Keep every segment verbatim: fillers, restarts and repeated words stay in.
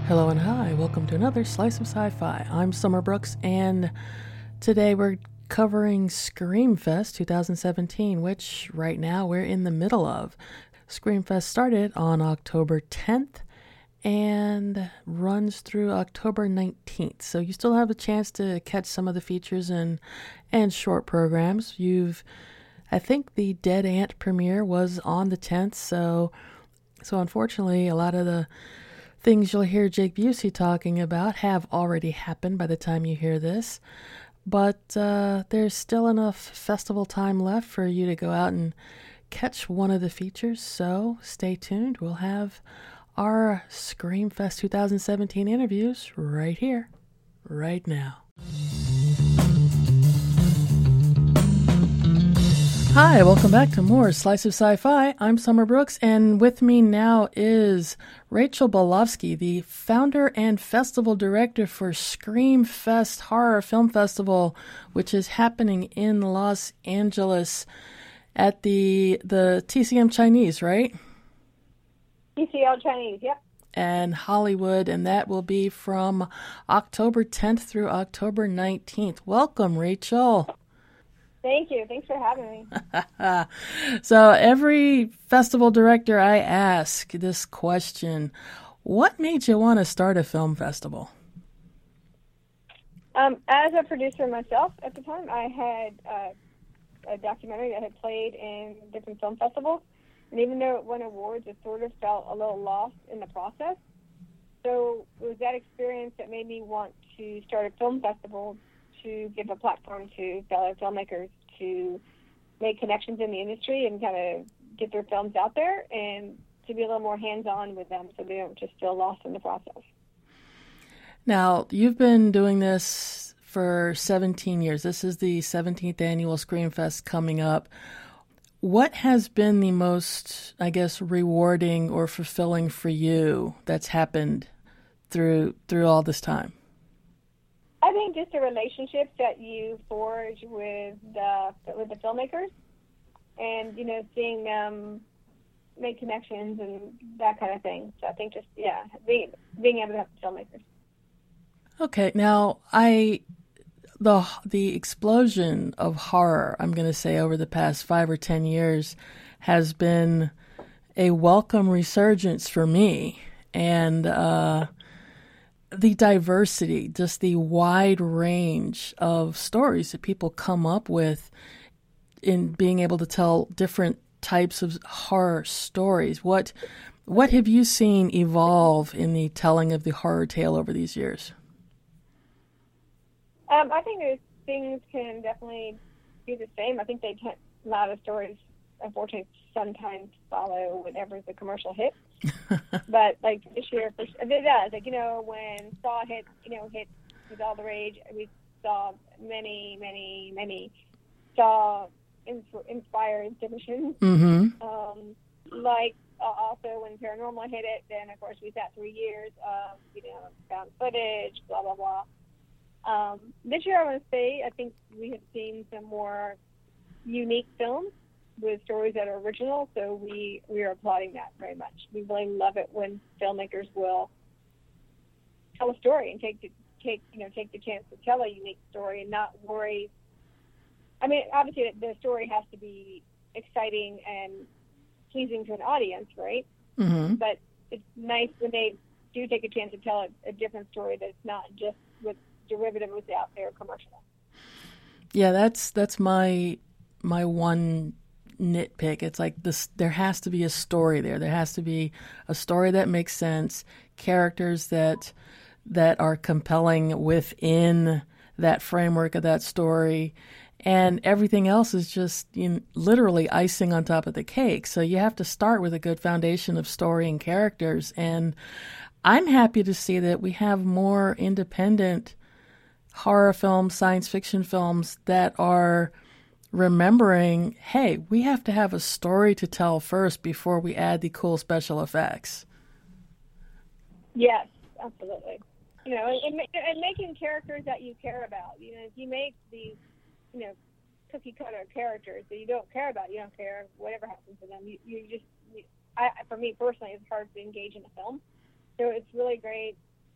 Hello and hi, welcome to another Slice of Sci-Fi. I'm Summer Brooks, and today we're covering Screamfest twenty seventeen, which right now we're in the middle of. Screamfest started on October tenth and runs through October nineteenth, so you still have a chance to catch some of the features and, and short programs. You've, I think the Dead Ant premiere was on the tenth, so, so unfortunately a lot of the things you'll hear Jake Busey talking about have already happened by the time you hear this, but uh, there's still enough festival time left for you to go out and catch one of the features, so stay tuned. We'll have our Screamfest twenty seventeen interviews right here, right now. Hi, welcome back to more Slice of Sci-Fi. I'm Summer Brooks, and with me now is Rachel Bolovsky, the founder and festival director for Screamfest Horror Film Festival, which is happening in Los Angeles at the the T C M Chinese, right? T C L Chinese, yep. And Hollywood, and that will be from October tenth through October nineteenth. Welcome, Rachel. Thank you. Thanks for having me. So every festival director I ask this question, what made you want to start a film festival? Um, as a producer myself at the time, I had uh, a documentary that had played in different film festivals. And even though it won awards, it sort of felt a little lost in the process. So it was that experience that made me want to start a film festival to give a platform to fellow filmmakers to make connections in the industry and kind of get their films out there and to be a little more hands-on with them so they don't just feel lost in the process. Now, you've been doing this for seventeen years. This is the seventeenth annual Screamfest coming up. What has been the most, I guess, rewarding or fulfilling for you that's happened through through all this time? I think just the relationships that you forge with the with the filmmakers, and you know, seeing them make connections and that kind of thing. So I think just yeah, being being able to have the filmmakers. Okay, now I the the explosion of horror, I'm going to say, over the past five or ten years, has been a welcome resurgence for me, and uh, the diversity, just the wide range of stories that people come up with in being able to tell different types of horror stories. What what have you seen evolve in the telling of the horror tale over these years? Um, I think those things can definitely be the same. I think they tend, a lot of stories, unfortunately, sometimes follow whenever the commercial hit. But like this year, for, it does. Like you know, when Saw hit, you know, hit with all the rage, we saw many, many, many Saw inspired submissions. Mm-hmm. Um, like uh, also when Paranormal hit it, then of course we sat three years of you know found footage, blah blah blah. Um, this year, I want to say, I think we have seen some more unique films with stories that are original, so we, we are applauding that very much. We really love it when filmmakers will tell a story and take the, take you know take the chance to tell a unique story and not worry. I mean, obviously, the story has to be exciting and pleasing to an audience, right? Mm-hmm. But it's nice when they do take a chance to tell a, a different story that's not just with derivatives out there commercial. Yeah, that's that's my my one nitpick. It's like this: there has to be a story there. There has to be a story that makes sense, characters that that are compelling within that framework of that story, and everything else is just you know, literally icing on top of the cake. So you have to start with a good foundation of story and characters. And I'm happy to see that we have more independent horror films, science fiction films that are remembering, hey, we have to have a story to tell first before we add the cool special effects. Yes, absolutely. You know, and, and making characters that you care about. You know, if you make these, you know, cookie cutter characters that you don't care about, you don't care whatever happens to them. You, you just, you, I, for me personally, it's hard to engage in a film. So it's really great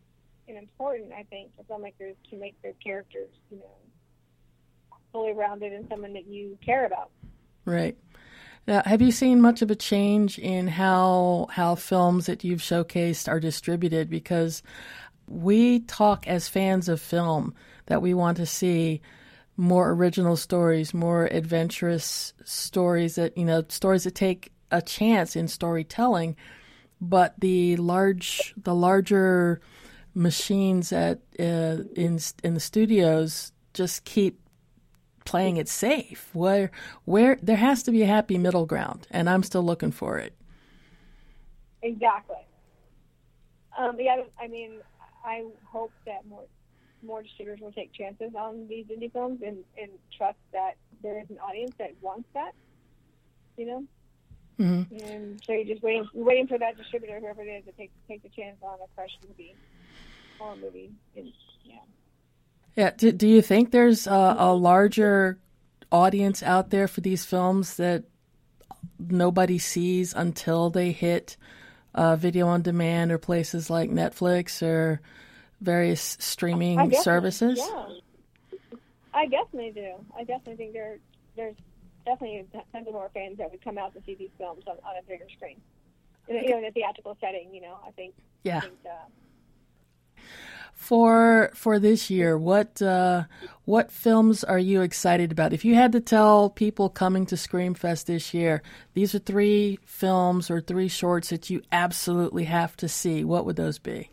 and important, I think, for filmmakers to make their characters, you know, fully rounded and someone that you care about. Right. Now, have you seen much of a change in how how films that you've showcased are distributed? Because we talk as fans of film that we want to see more original stories, more adventurous stories that, you know, stories that take a chance in storytelling, but the large, the larger machines at uh, in in the studios just keep playing it safe. Where where there has to be a happy middle ground, and I'm still looking for it. Exactly. Um, yeah, I mean, I hope that more more distributors will take chances on these indie films and, and trust that there is an audience that wants that, you know? Mm-hmm. And so you're just waiting waiting for that distributor, whoever it is, to take take the chance on a fresh movie, horror movie. And, yeah. Yeah. Do, do you think there's a, a larger audience out there for these films that nobody sees until they hit uh, video on demand or places like Netflix or various streaming services? Yeah, I definitely do. I definitely think there there's definitely tons of more fans that would come out to see these films on, on a bigger screen, in, you know, in a theatrical setting. You know, I think. Yeah. I think, uh, For for this year, what uh, what films are you excited about? If you had to tell people coming to Screamfest this year, these are three films or three shorts that you absolutely have to see, what would those be?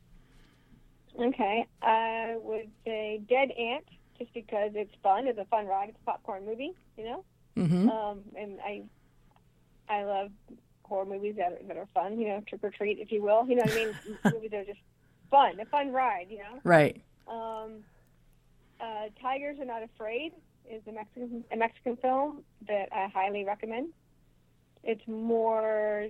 Okay, I would say Dead Ant, just because it's fun. It's a fun ride. It's a popcorn movie, you know. Mm-hmm. Um, and I, I love horror movies that are, that are fun. You know, Trick or Treat, if you will. You know what I mean? Movies that are just fun, a fun ride. You know. Right. Um, uh, Tigers Are Not Afraid is a Mexican a Mexican film that I highly recommend. It's more.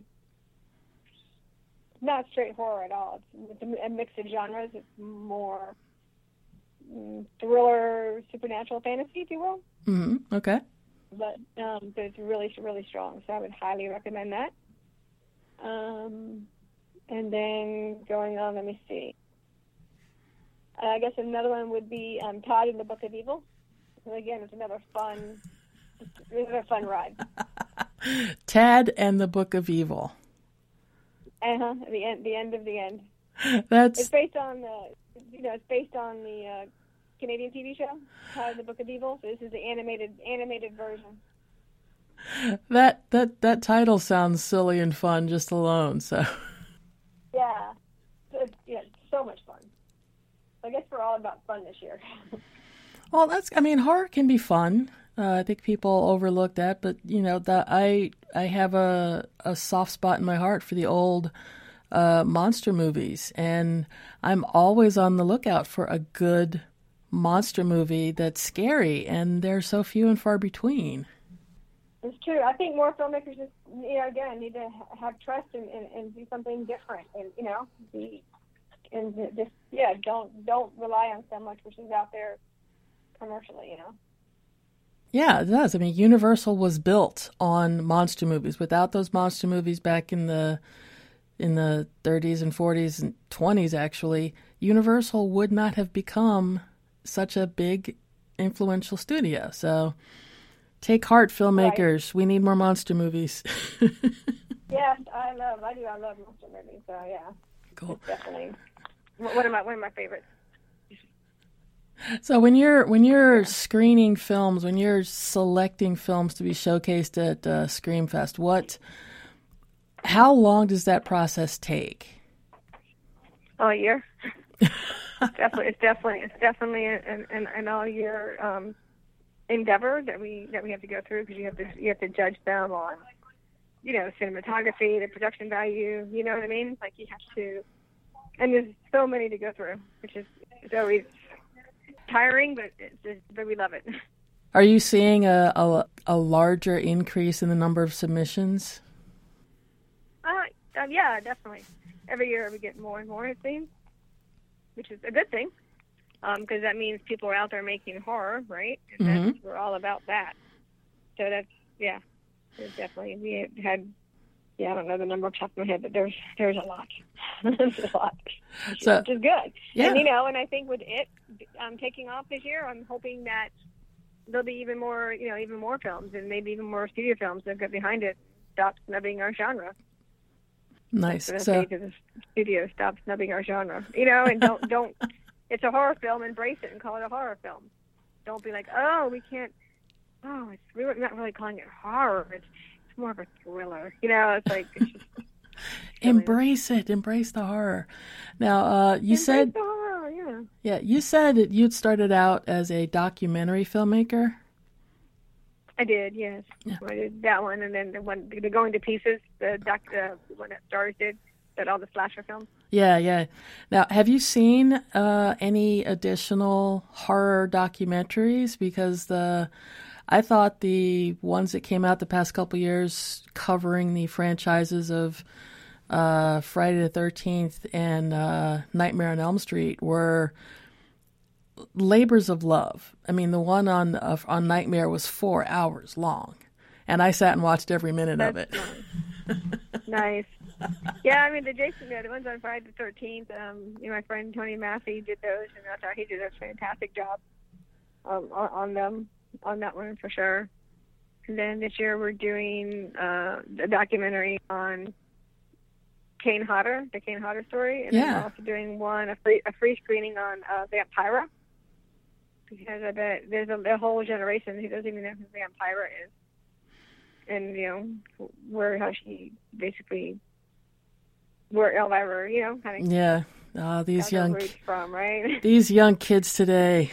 Not straight horror at all. It's, it's a, a mix of genres. It's more mm, thriller, supernatural fantasy, if you will. Mm-hmm. Okay. But um, but it's really, really strong. So I would highly recommend that. Um, and then going on, let me see. Uh, I guess another one would be um, Todd and the Book of Evil. So again, it's another fun, another fun ride. Tad and the Book of Evil. Uh huh. The end. The end of the end. That's. It's based on the. You know, it's based on the uh, Canadian T V show, Todd and the Book of Evil. So this is the animated animated version. That that that title sounds silly and fun just alone. So. Yeah. It's, yeah. It's so much fun. I guess we're all about fun this year. Well, that's. I mean, horror can be fun. Uh, I think people overlook that, but you know, that I I have a a soft spot in my heart for the old uh, monster movies, and I'm always on the lookout for a good monster movie that's scary, and they're so few and far between. It's true. I think more filmmakers just, you know, again, need to have trust and, and, and do something different, and you know, be and just yeah, don't don't rely on so much which is out there commercially, you know. Yeah, it does. I mean, Universal was built on monster movies. Without those monster movies back in the in the thirties and forties and twenties, actually, Universal would not have become such a big, influential studio. So, take heart, filmmakers. Right. We need more monster movies. Yeah, I love. I do. I love monster movies. So yeah, cool. It's definitely one of my one of my favorites. So when you're when you're screening films, when you're selecting films to be showcased at uh, Screamfest, what, how long does that process take? All year. definitely, it's definitely it's definitely an, an, an all year um, endeavor that we that we have to go through, because you have to you have to judge them on, you know, cinematography, the production value. You know what I mean? Like you have to, and there's so many to go through, which is it's always tiring, but it's, but we love it. Are you seeing a, a a larger increase in the number of submissions? Uh, um, yeah, definitely. Every year we get more and more, it seems, which is a good thing, because um, that means people are out there making horror, right? And mm-hmm. that's, we're all about that. So that's, yeah, it's definitely, we had yeah, I don't know the number off the top of my head, but there's there's a lot. There's a lot, which, So, which is good. Yeah. And, you know, and I think with it um, taking off this year, I'm hoping that there'll be even more, you know, even more films and maybe even more studio films that get behind it. Stop snubbing our genre. Nice. So, So, say to the studio, stop snubbing our genre. You know, and don't don't. It's a horror film. Embrace it and call it a horror film. Don't be like, oh, we can't. Oh, it's really we're not really calling it horror. It's it's more of a thriller. You know, it's like it's just embrace it. Embrace the horror. Now, uh, you Embrace said, the horror, yeah. yeah, you said that you'd started out as a documentary filmmaker. I did, yes. Yeah. I did that one, and then the one, the Going to Pieces, the doc, the one that Stars did, that all the slasher films. Yeah, yeah. Now, have you seen uh, any additional horror documentaries? Because the I thought the ones that came out the past couple years covering the franchises of uh, Friday the thirteenth and uh, Nightmare on Elm Street were labors of love. I mean, the one on uh, on Nightmare was four hours long, and I sat and watched every minute That's of it. Nice. Yeah, I mean, the Jason, yeah, the ones on Friday the thirteenth, um, you know, my friend Tony Massey did those, and I thought he did a fantastic job um, on, on them, on that one for sure. And then this year we're doing uh, a documentary on Kane Hodder, the Kane Hodder story, and then Yeah. we're also doing one, a free, a free screening on uh, Vampira, because I bet there's a, a whole generation who doesn't even know who Vampira is. And, you know, where, how she basically, where Elvira, you know, kind of Yeah, uh, these young roots from, right? these young kids today.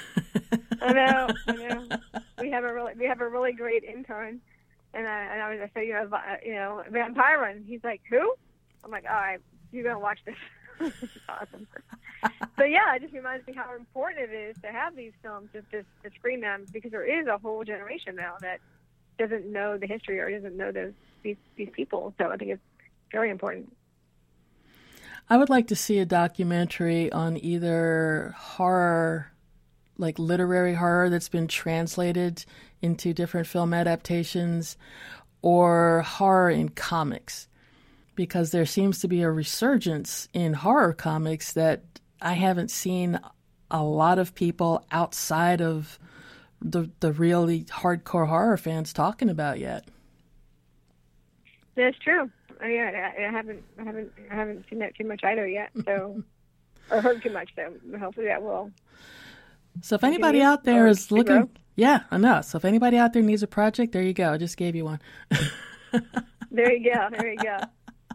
I know, I know. We have a really, we have a really great intern, and I, and I was, I said, you know, vi- you know, Vampira, and he's like, who? I'm like, all right, you're gonna watch this. It's awesome. So yeah, it just reminds me how important it is to have these films, just to, to screen them, because there is a whole generation now that doesn't know the history or doesn't know those these these people. So I think it's very important. I would like to see a documentary on either horror, like literary horror that's been translated into different film adaptations, or horror in comics, because there seems to be a resurgence in horror comics that I haven't seen a lot of people outside of the the really hardcore horror fans talking about yet. That's true. I mean, I, I haven't, I haven't, I haven't seen that too much either yet. So, or heard too much. So hopefully that will. So if anybody Continue out there or is looking, grow. yeah, I know. So if anybody out there needs a project, there you go. I just gave you one. There you go. There you go.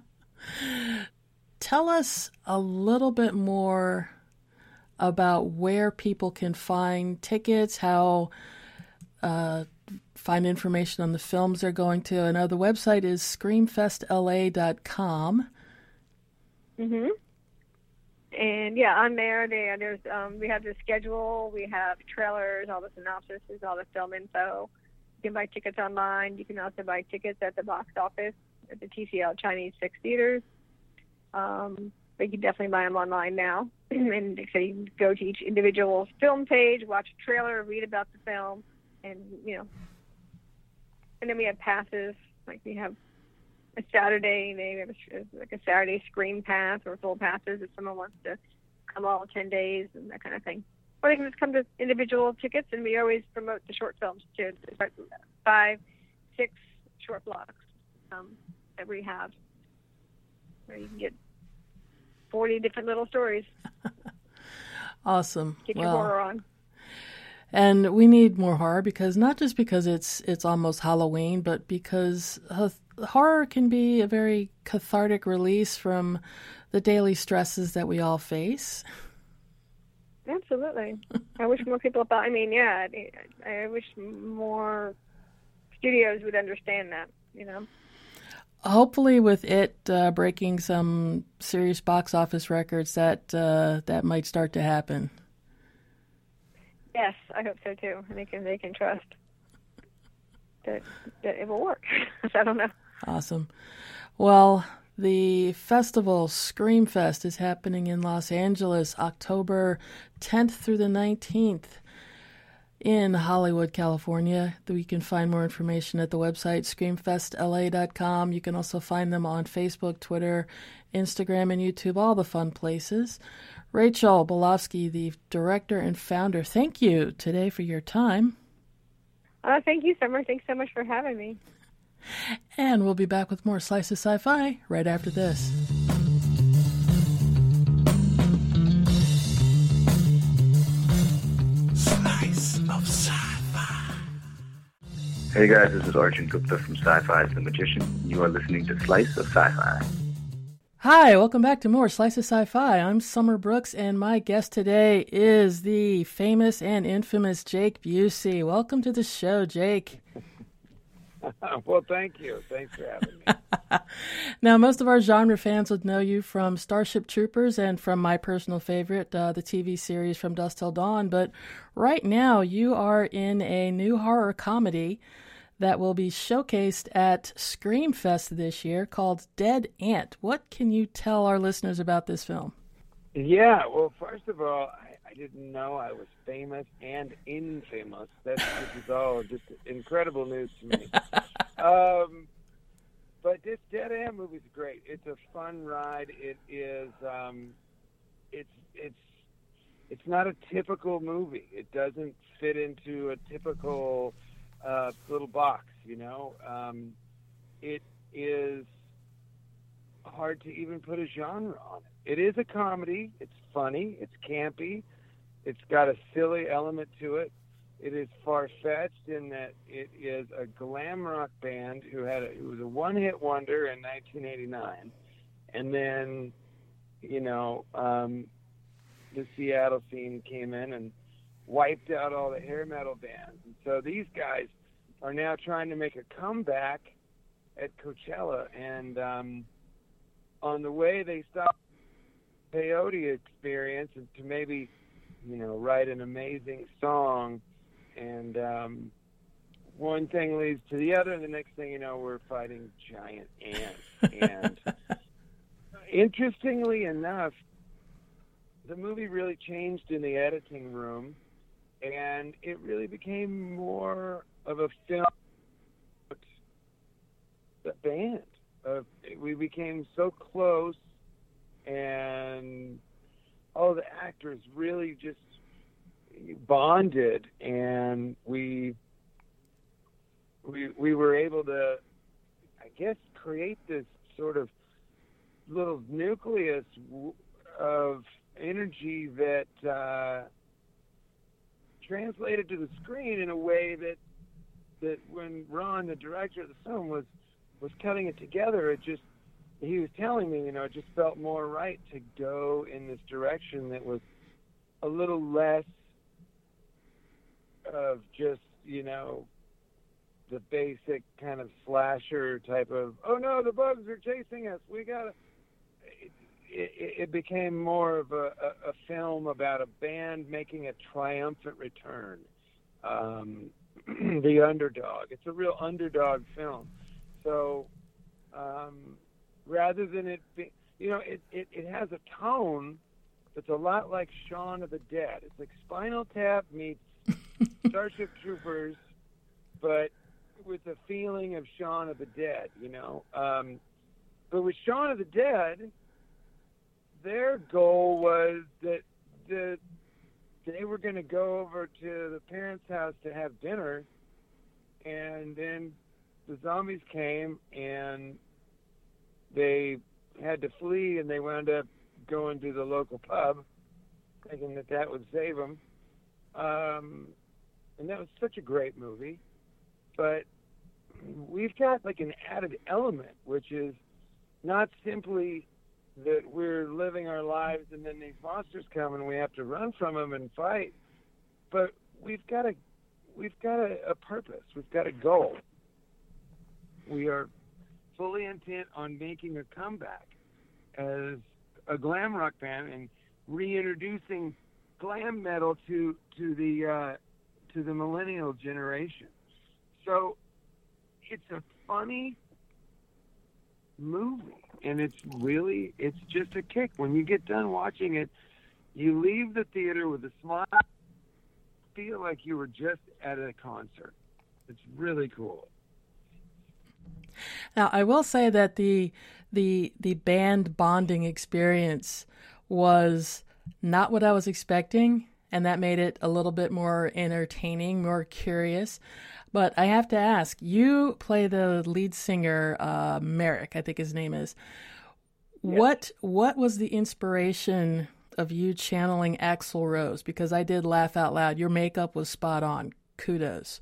Tell us a little bit more about where people can find tickets, how uh, find information on the films they're going to. I know the website is screamfest L A dot com. Mhm. And yeah, on there, they, there's um, we have the schedule, we have trailers, all the synopsis, all the film info. You can buy tickets online. You can also buy tickets at the box office at the T C L Chinese Six Theaters. Um, but you can definitely buy them online now. And so you can go to each individual film page, watch a trailer, read about the film, and, you know. And then we have passes, like we have a Saturday, they have a, like a Saturday screen pass or full passes if someone wants to come all ten days and that kind of thing. Or they can just come to individual tickets, and we always promote the short films too. It's five, six short blocks um, that we have, where you can get forty different little stories. Awesome. Get your Well, horror on. and we need more horror, because not just because it's it's almost Halloween, but because uh, horror can be a very cathartic release from the daily stresses that we all face. Absolutely. I wish more people thought, I mean, yeah, I, I wish more studios would understand that, you know. Hopefully, with it uh, breaking some serious box office records, that uh, that might start to happen. Yes, I hope so too. They can they can trust that that it will work. I don't know. Awesome. Well, the festival, Screamfest, is happening in Los Angeles, October tenth through the nineteenth. in Hollywood, California. You can find more information at the website scream fest L A dot com. You can also find them on Facebook, Twitter, Instagram, and YouTube, all the fun places. Rachel Bolovsky, the director and founder, thank you today for your time. Uh, thank you, Summer. Thanks so much for having me. And we'll be back with more Slice of Sci-Fi right after this. Slice of Sci-Fi. Hey guys, this is Arjun Gupta from Sci-Fi's The Magician. You are listening to Slice of Sci-Fi. Hi, welcome back to more Slice of Sci-Fi. I'm Summer Brooks, and my guest today is the famous and infamous Jake Busey. Welcome to the show, Jake. Well, thank you. Thanks for having me. Now, most of our genre fans would know you from Starship Troopers and from my personal favorite, uh, the T V series From Dusk Till Dawn. But right now, you are in a new horror comedy that will be showcased at Screamfest this year called Dead Ant. What can you tell our listeners about this film? Yeah, well, first of all, I, I didn't know I was famous and infamous. That's, this is all just incredible news to me. um, but this Dead Ant movie is great. It's a fun ride. It is. Um, it's it's it's not a typical movie. It doesn't fit into a typical uh, little box. You know, um, it is hard to even put a genre on it. It is a comedy. It's funny. It's campy. It's got a silly element to it. It is far-fetched in that it is a glam rock band who had a, it was a one-hit wonder in nineteen eighty-nine, and then, you know, um, the Seattle scene came in and wiped out all the hair metal bands. And so these guys are now trying to make a comeback at Coachella, and um, on the way they stopped the peyote experience and to maybe, you know, write an amazing song. And um, one thing leads to the other, and the next thing you know, we're fighting giant ants. And interestingly enough, the movie really changed in the editing room, and it really became more of a film about the band. Uh, we became so close, and all the actors really just bonded, and we we we were able to, I guess, create this sort of little nucleus of energy that uh, translated to the screen in a way that that when Ron, the director of the film, was was cutting it together, it just he was telling me, you know, it just felt more right to go in this direction that was a little less of just, you know, the basic kind of slasher type of, oh no, the bugs are chasing us, we gotta. It, it, it became more of a, a, a film about a band making a triumphant return. Um, the underdog. It's a real underdog film. So um, rather than it be, you know, it, it, it has a tone that's a lot like Shaun of the Dead. It's like Spinal Tap meets Starship Troopers, but with the feeling of Shaun of the Dead, you know. Um, but with Shaun of the Dead, their goal was that the, they were going to go over to the parents' house to have dinner, and then the zombies came, and they had to flee, and they wound up going to the local pub, thinking that that would save them. Um, and that was such a great movie. But we've got like an added element, which is not simply that we're living our lives and then these monsters come and we have to run from them and fight, but we've got a we've got a, a purpose. We've got a goal. We are fully intent on making a comeback as a glam rock band and reintroducing glam metal to to the uh, to the millennial generation. So it's a funny movie, and it's really it's just a kick. When you get done watching it, you leave the theater with a smile, feel like you were just at a concert. It's really cool. Now, I will say that the the the band bonding experience was not what I was expecting, and that made it a little bit more entertaining, more curious. But I have to ask, you play the lead singer, uh, Merrick, I think his name is. Yes. What what was the inspiration of you channeling Axl Rose? Because I did laugh out loud. Your makeup was spot on. Kudos.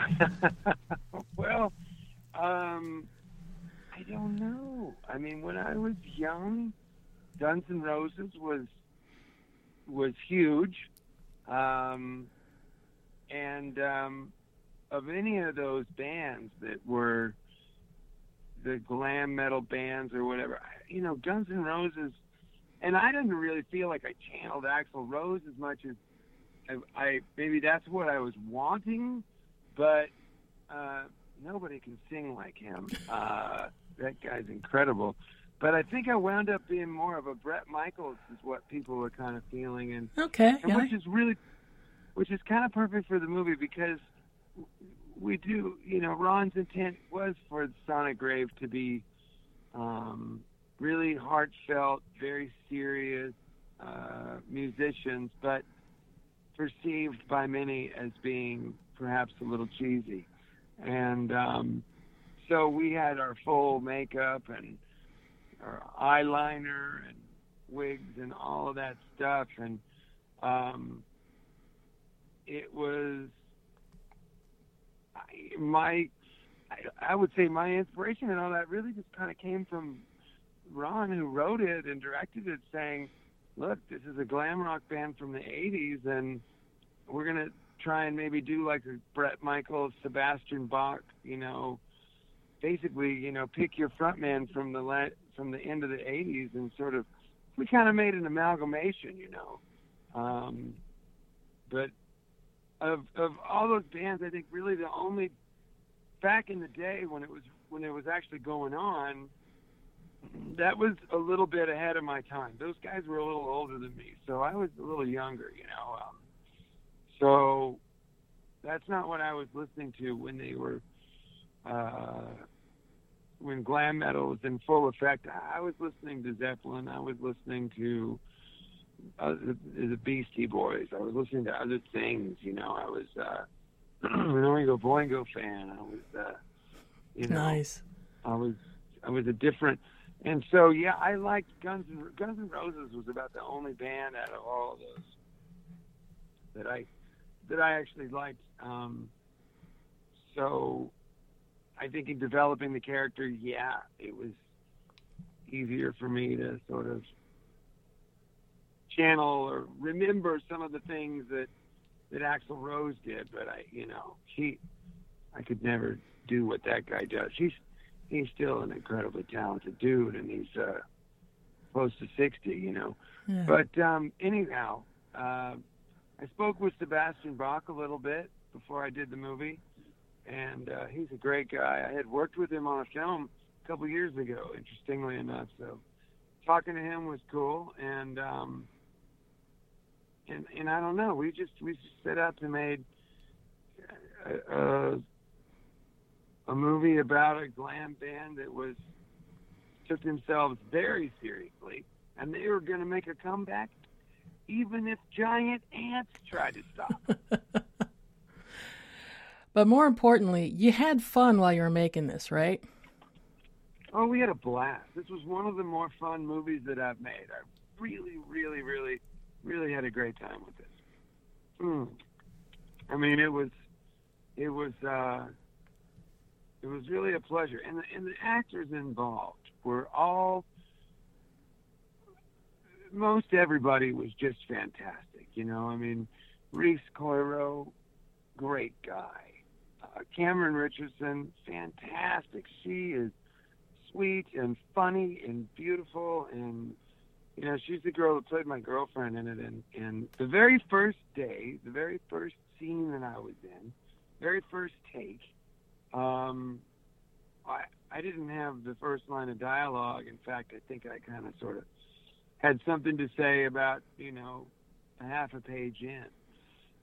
Well, um, I don't know. I mean, when I was young, Guns N' Roses was was huge, um, and um, of any of those bands that were the glam metal bands or whatever, you know, Guns N' Roses, and I didn't really feel like I channeled Axl Rose as much as I, I maybe that's what I was wanting, but uh, nobody can sing like him. Uh, that guy's incredible. But I think I wound up being more of a Bret Michaels is what people were kind of feeling, and, Okay, and yeah. which is really, which is kind of perfect for the movie because we do, you know, Ron's intent was for Sonic Grave to be um, really heartfelt, very serious uh, musicians, but perceived by many as being perhaps a little cheesy. And um, so we had our full makeup and our eyeliner and wigs and all of that stuff, and um, it was I, my I, I would say my inspiration and all that really just kind of came from Ron, who wrote it and directed it, saying, look, this is a glam rock band from the eighties, and we're going to try and maybe do like a Bret Michaels, Sebastian Bach, you know, basically, you know, pick your frontman from the la- from the end of the eighties, and sort of, we kind of made an amalgamation, you know. Um, but of of all those bands, I think really the only, back in the day when it was when it was actually going on, that was a little bit ahead of my time. Those guys were a little older than me, so I was a little younger, you know. Um, so that's not what I was listening to when they were. Uh, when glam metal was in full effect, I was listening to Zeppelin. I was listening to uh, the, the Beastie Boys. I was listening to other things. You know, I was uh, an Oingo Boingo fan. I was, uh, you know, Nice. I was, I was a different. And so, yeah, I liked Guns N' Guns N' Roses was about the only band out of all of those that I that I actually liked. Um, so. I think in developing the character, yeah, it was easier for me to sort of channel or remember some of the things that, that Axl Rose did. But I, you know, he, I could never do what that guy does. He's, he's still an incredibly talented dude, and he's uh, close to sixty, you know. Yeah. But um, anyhow, uh, I spoke with Sebastian Bach a little bit before I did the movie. And uh, he's a great guy. I had worked with him on a film a couple years ago, interestingly enough. So talking to him was cool. And um, and and I don't know. We just we just set up and made a, a, a movie about a glam band that was took themselves very seriously, and they were going to make a comeback, even if giant ants tried to stop. But more importantly, you had fun while you were making this, right? Oh, we had a blast. This was one of the more fun movies that I've made. I really, really, really, really had a great time with this. Mm. I mean, it was, it was, uh, it was really a pleasure. And the, and the actors involved were all, most everybody was just fantastic. You know, I mean, Reese Coiro, great guy. Uh, Cameron Richardson, fantastic. She is sweet and funny and beautiful, and you know, she's the girl that played my girlfriend in it. And, and the very first day, the very first scene that I was in, very first take, um, I I didn't have the first line of dialogue. In fact, I think I kind of sort of had something to say about, you know, a half a page in.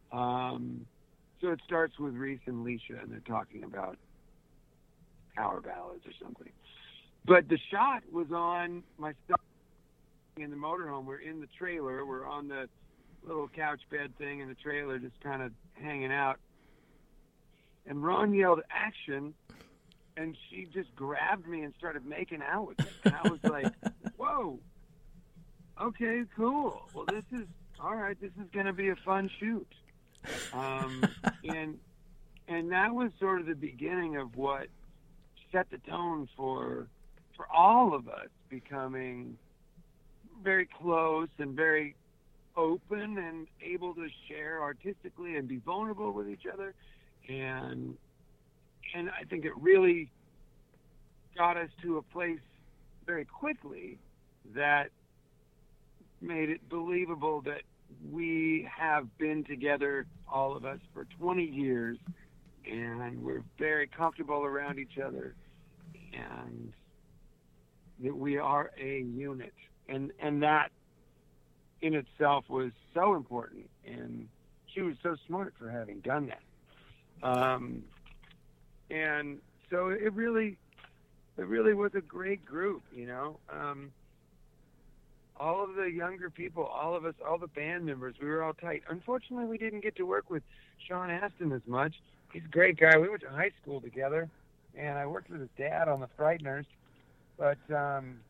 Um, so it starts with Reese and Leisha, and they're talking about power ballads or something. But the shot was on my stuff in the motorhome. We're in the trailer. We're on the little couch bed thing in the trailer, just kind of hanging out. And Ron yelled, "Action!" And she just grabbed me and started making out with me. And I was like, whoa, okay, cool. Well, this is, all right, this is going to be a fun shoot. Um, and and that was sort of the beginning of what set the tone for for all of us becoming very close and very open and able to share artistically and be vulnerable with each other. And and I think it really got us to a place very quickly that made it believable that we have been together, all of us, for twenty years, and we're very comfortable around each other, and that we are a unit. And and that in itself was so important, and she was so smart for having done that. Um, and so it really, it really was a great group, you know. Um, all of the younger people, all of us, all the band members, we were all tight. Unfortunately, we didn't get to work with Sean Astin as much. He's a great guy. We went to high school together, and I worked with his dad on the Frighteners. But, um,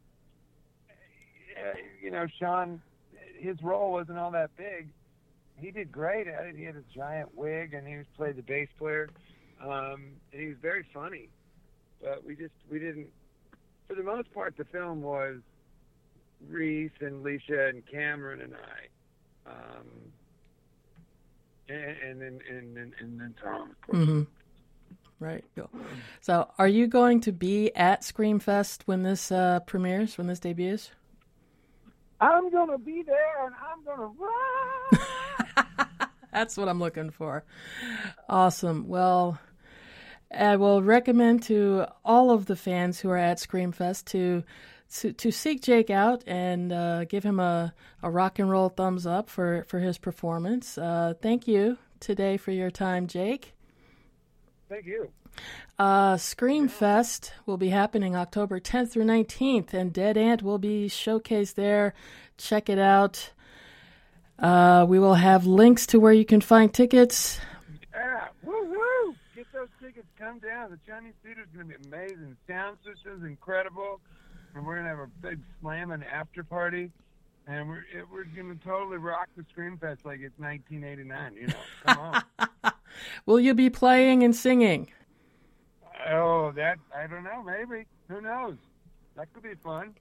you know, Sean, his role wasn't all that big. He did great at it. He had a giant wig, and he was played the bass player. Um, and he was very funny. But we just, we didn't, for the most part, the film was Reese and Leisha and Cameron and I. Um, and, and, and, and, and then Tom, of course. Mm-hmm. Right. Cool. So are you going to be at Screamfest when this uh, premieres, when this debuts? I'm going to be there, and I'm going to run. That's what I'm looking for. Awesome. Well, I will recommend to all of the fans who are at Screamfest to to, to seek Jake out and uh, give him a, a rock and roll thumbs up for, for his performance. Uh, thank you today for your time, Jake. Thank you. Uh, Screamfest will be happening October tenth through nineteenth, and Dead Ant will be showcased there. Check it out. Uh, we will have links to where you can find tickets. Yeah, woo-hoo! Get those tickets, come down. The Chinese Theater is going to be amazing. The sound system's incredible, and we're going to have a big slamming after party, and we're it, we're going to totally rock the Screamfest like it's nineteen eighty-nine, you know. Come on. Will you be playing and singing? Oh, that, I don't know, maybe. Who knows? That could be fun.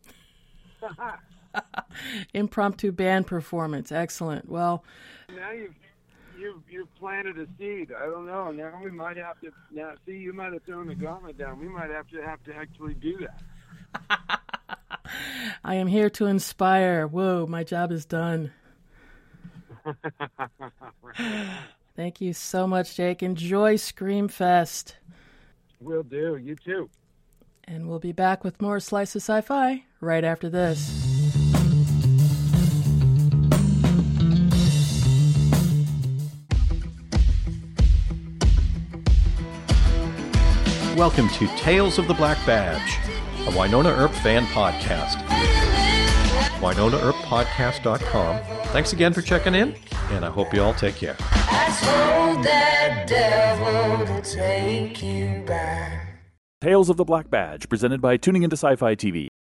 Impromptu band performance. Excellent. Well, now you've, you've, you've planted a seed. I don't know. Now we might have to, now see, you might have thrown the gauntlet down. We might have to have to actually do that. I am here to inspire. Whoa, my job is done. Thank you so much, Jake. Enjoy Screamfest. Will do. You too. And we'll be back with more Slice of Sci-Fi right after this. Welcome to Tales of the Black Badge, a Wynonna Earp fan podcast. Wynonna Earp Podcast dot com. Thanks again for checking in, and I hope you all take care. I told that devil to take you back. Tales of the Black Badge, presented by Tuning Into Sci-Fi T V.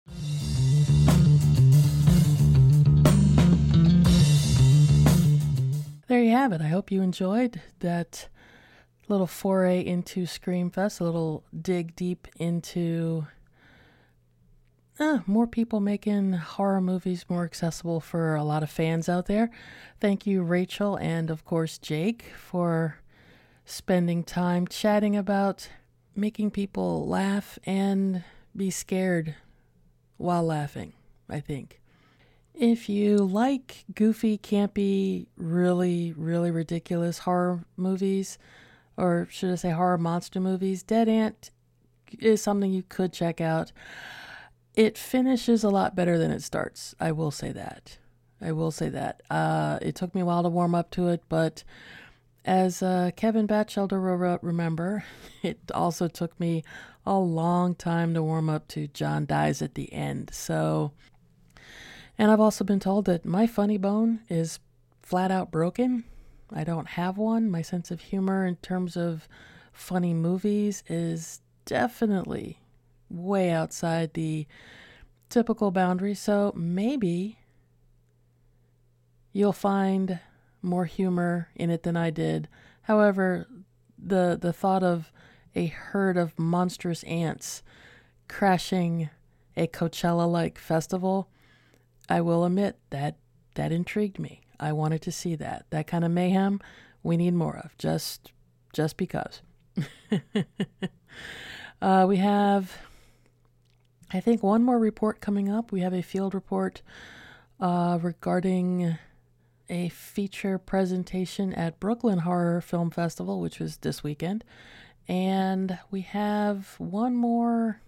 There you have it. I hope you enjoyed that little foray into Screamfest, a little dig deep into uh, more people making horror movies more accessible for a lot of fans out there. Thank you, Rachel, and of course, Jake, for spending time chatting about making people laugh and be scared while laughing, I think. If you like goofy, campy, really, really ridiculous horror movies, or should I say horror monster movies, Dead Ant is something you could check out. It finishes a lot better than it starts, I will say that. I will say that. Uh, it took me a while to warm up to it, but as uh, Kevin Batchelder will remember, it also took me a long time to warm up to John Dies at the End. So, and I've also been told that my funny bone is flat out broken. I don't have one. My sense of humor in terms of funny movies is definitely way outside the typical boundary. So maybe you'll find more humor in it than I did. However, the the thought of a herd of monstrous ants crashing a Coachella-like festival, I will admit that that intrigued me. I wanted to see that. That kind of mayhem we need more of, just just because. uh, we have, I think, one more report coming up. We have a field report uh, regarding a feature presentation at Brooklyn Horror Film Festival, which was this weekend. And we have one more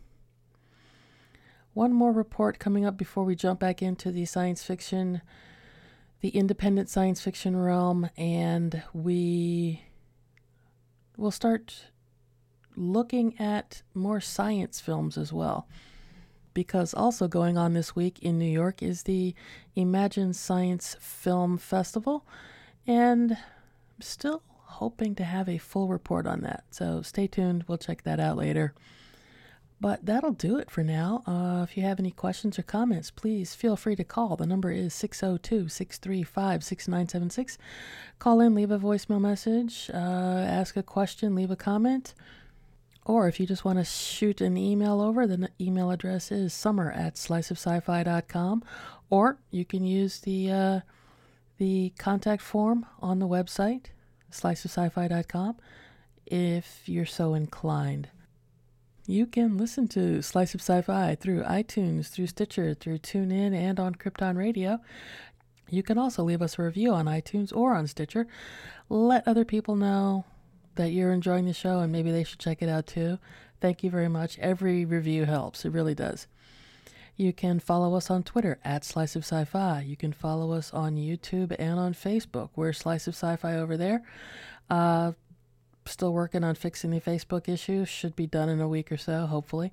one more report coming up before we jump back into the science fiction, the independent science fiction realm, and we will start looking at more science films as well. Because also going on this week in New York is the Imagine Science Film Festival, and I'm still hoping to have a full report on that. So stay tuned. We'll check that out later. But that'll do it for now. Uh, if you have any questions or comments, please feel free to call. The number is six oh two, six three five, six nine seven six. Call in, leave a voicemail message, uh, ask a question, leave a comment. Or if you just want to shoot an email over, the email address is summer at slice of sci fi dot com. Or you can use the uh, the contact form on the website, slice of sci fi dot com, if you're so inclined. You can listen to Slice of Sci-Fi through iTunes, through Stitcher, through TuneIn, and on Krypton Radio. You can also leave us a review on iTunes or on Stitcher. Let other people know that you're enjoying the show and maybe they should check it out too. Thank you very much. Every review helps. It really does. You can follow us on Twitter at Slice of Sci-Fi. You can follow us on YouTube and on Facebook. We're Slice of Sci-Fi over there. Uh, still working on fixing the Facebook issue. Should be done in a week or so, hopefully.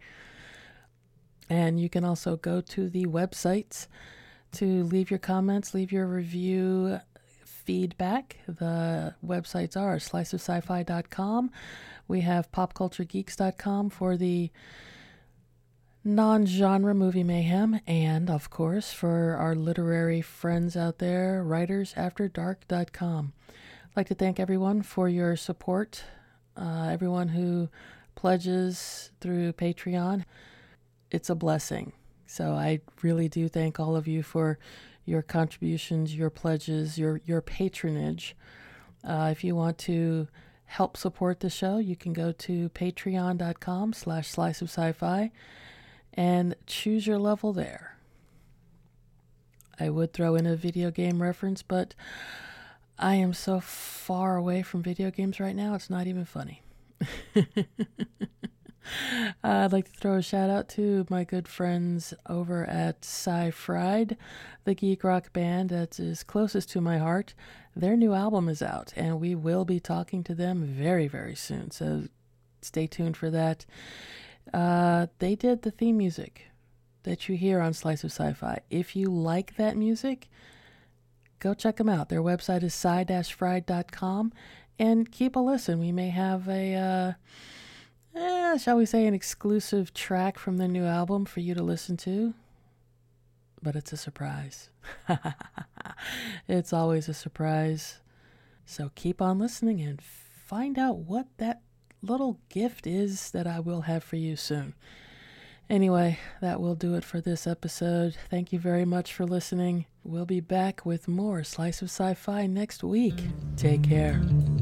And you can also go to the websites to leave your comments, leave your review feedback. The websites are slice of sci fi dot com. We have pop culture geeks dot com for the non-genre movie mayhem, and of course for our literary friends out there, writers after dark dot com. I'd like to thank everyone for your support, uh, everyone who pledges through Patreon. It's a blessing. So I really do thank all of you for your contributions, your pledges, your, your patronage. Uh, if you want to help support the show, you can go to patreon dot com slash slice of sci-fi and choose your level there. I would throw in a video game reference, but I am so far away from video games right now, it's not even funny. I'd like to throw a shout out to my good friends over at Sci-Fried, the geek rock band that is closest to my heart. Their new album is out, and we will be talking to them very, very soon, so stay tuned for that. Uh, they did the theme music that you hear on Slice of Sci-Fi. If you like that music, go check them out. Their website is sci dash fried dot com, and keep a listen. We may have a, uh, eh, shall we say, an exclusive track from the new album for you to listen to, but it's a surprise. It's always a surprise. So keep on listening and find out what that little gift is that I will have for you soon. Anyway, that will do it for this episode. Thank you very much for listening. We'll be back with more Slice of Sci-Fi next week. Take care.